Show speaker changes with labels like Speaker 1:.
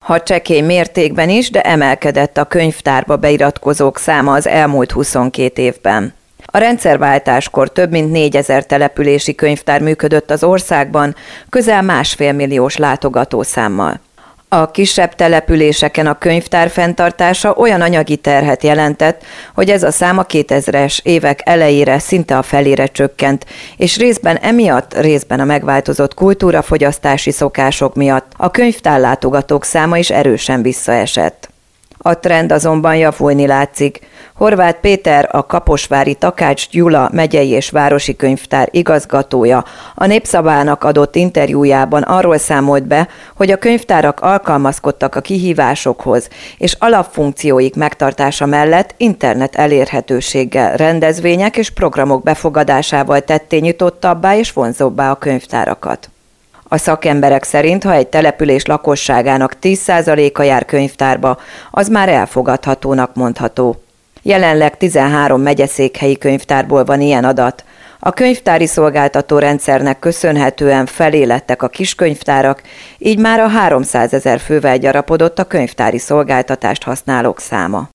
Speaker 1: Ha csekély mértékben is, de emelkedett a könyvtárba beiratkozók száma az elmúlt 22 évben. A rendszerváltáskor több mint 4000 települési könyvtár működött az országban, közel 1,5 milliós látogatószámmal. A kisebb településeken a könyvtár fenntartása olyan anyagi terhet jelentett, hogy ez a szám a 2000-es évek elejére szinte a felére csökkent, és részben emiatt, részben a megváltozott kultúrafogyasztási szokások miatt a könyvtárlátogatók száma is erősen visszaesett. A trend azonban javulni látszik. Horváth Péter, a kaposvári Takács Gyula megyei és városi könyvtár igazgatója a Népszabának adott interjújában arról számolt be, hogy a könyvtárak alkalmazkodtak a kihívásokhoz, és alapfunkcióik megtartása mellett internet elérhetőséggel, rendezvények és programok befogadásával tették nyitottabbá és vonzóbbá a könyvtárakat. A szakemberek szerint, ha egy település lakosságának 10%-a jár könyvtárba, az már elfogadhatónak mondható. Jelenleg 13 megyeszékhelyi könyvtárból van ilyen adat. A könyvtári szolgáltató rendszernek köszönhetően felé lettek a kiskönyvtárak, így már a 300 000 fővel gyarapodott a könyvtári szolgáltatást használók száma.